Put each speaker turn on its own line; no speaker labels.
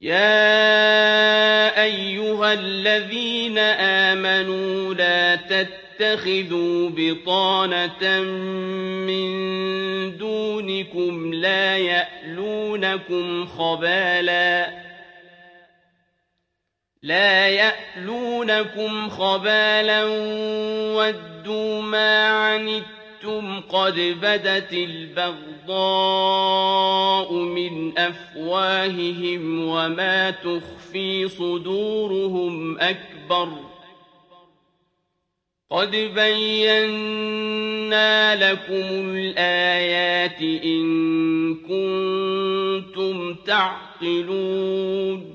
يَا أَيُّهَا الَّذِينَ آمَنُوا لَا تَتَّخِذُوا بِطَانَةً مِّن دُونِكُمْ لَا يَأْلُونَكُمْ خَبَالًا وَدُّوا مَا عَنِتُّمْ قَدْ بَدَتِ الْبَغْضَاءُ مِنْ أَفْوَاهِهِمْ وَمَا تُخْفِي صُدُورُهُمْ أَكْبَرُ ۚ قَدْ بَيَّنَّا لَكُمُ الْآيَاتِ إِن كُنتُمْ تَعْقِلُونَ